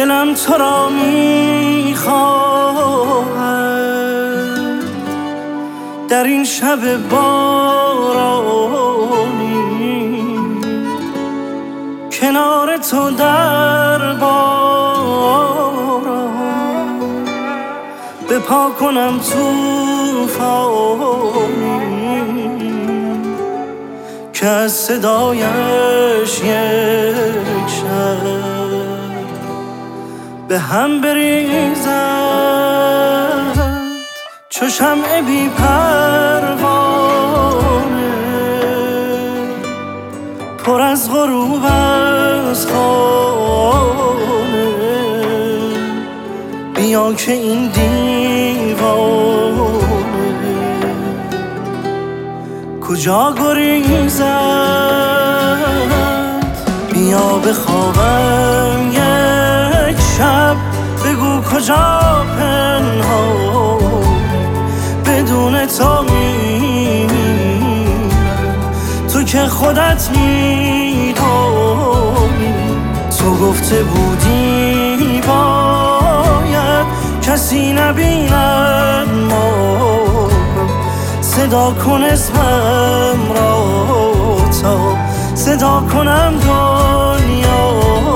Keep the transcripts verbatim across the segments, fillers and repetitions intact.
دلم تو را میخواهد در این شب بارانی، کنار تو در باران بپا کنم توفانی که از صدایش یک شب به هم بریزد چو شمع بی پروانه پر از غروب از خانه. بیا که این دیوانه کجا گریزد، بیا بخوابم یک شب، بگو کجا پنهان بدون تو میمیرم، تو که خودت میدانی. تو گفته بودی باید کسی نبیند ما، صدا کن اسمم را تا صدا کنم دنیا.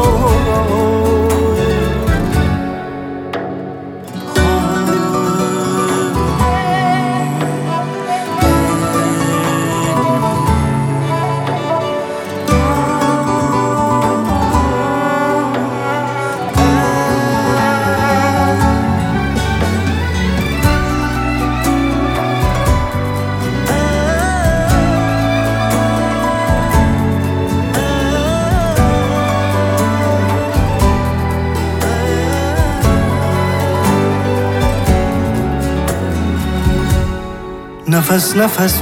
نفس نفس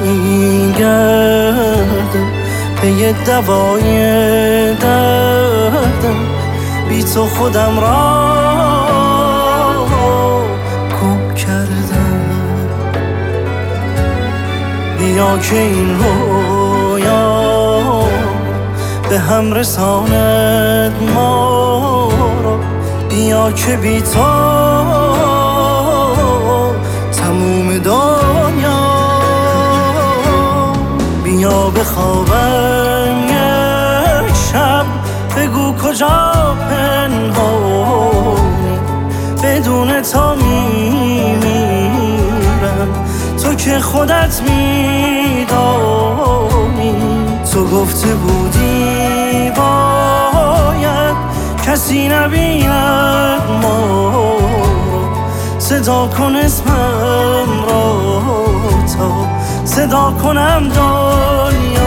میگردم پی دوای دردم، بی تو خودم را گم کردم. بیا که این رویا به هم رساند ما را، بیا که بی تو تموم دنیا. بیا بخوابم یک شب، بگو کجا پنهانی بدون تو میمیرم، تو که خودت میدانی. تو گفته بودی باید کسی نبیند ما، صدا کن اسمم را تا صدا کنم دنیا.